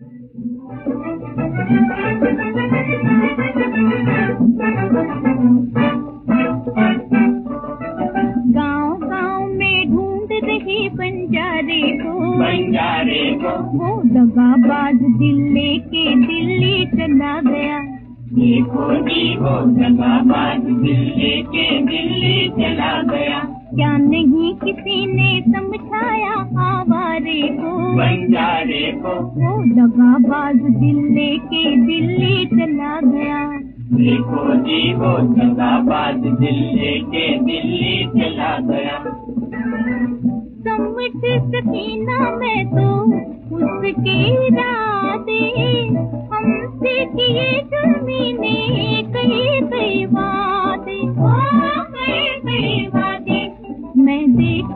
गांव गांव में ढूंढ रहे बंजारे को वो दगाबाज दिल लेके दिल्ली चला गया। देखो जी वो दगाबाज दिल लेके दिल्ली चला गया। क्या नहीं किसी ने समझाया आवारे को, बंजारे को वो दगाबाज दिल लेके दिल्ली चला गया। देखो जी वो दगाबाज दिल लेके दिल्ली चला गया। समझ सकी ना मैं तो उसके इरादे, हमसे किए ज़मीने कई वादे, कई वादे। मैं देख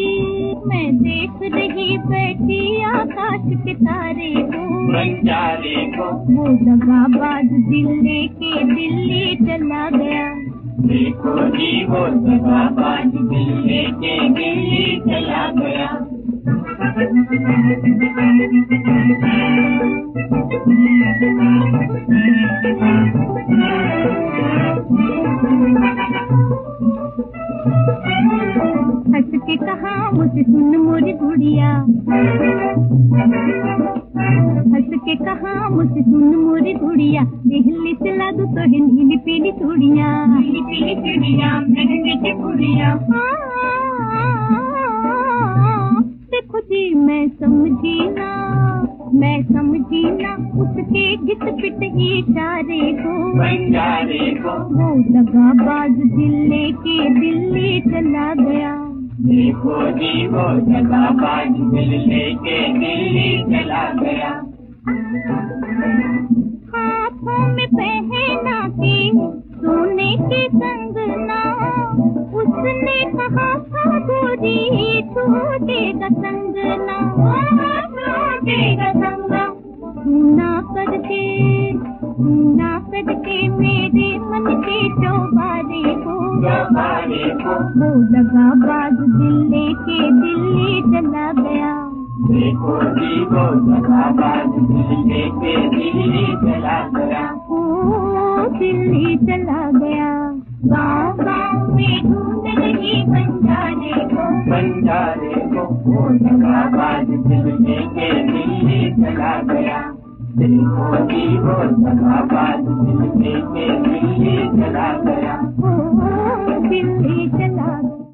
रही बैठी आकाश के तारे को, बंजारे को वो दगाबाज दिल लेके दिल्ली चला गया। देखो जी वो दगाबाज दिल लेके दिल्ली चला गया। हंस के कहा मुझे सुन मोरी गुड़िया, हंस के कहा मुझे सुन मोरी गुड़िया, दिल्ली चला दो तो नीली पीली चूड़िया, पीली चिड़िया महंगी की गुड़िया। देखो जी मैं समझी ना उसके घिस पिट इशारे को, बंजारे को वो दगाबाज दिल लेके दिल्ली चला गया। देखो जी वो दगाबाज दिल लेके दिल्ली चला गया। हाथों में पहना के सोने के कंगना, उसने कहा था गोरी टूटेगा संगना, टूटेगा संगना। सुना करके मेरे मन के चौबारे को, वो दगाबाज दिल लेके दिल्ली चला गया। देखो जी वो दगाबाज दिल लेके दिल्ली चला गया। ओ दिल्ली चला गया। गाँव गाँव में ढूंढ रही बंजारे को वो दगाबाज दिल लेके दिल्ली चला गया। देखो जी वो दगाबाज दिल लेके दिल्ली चला गया। ओ दिल्ली चला गया।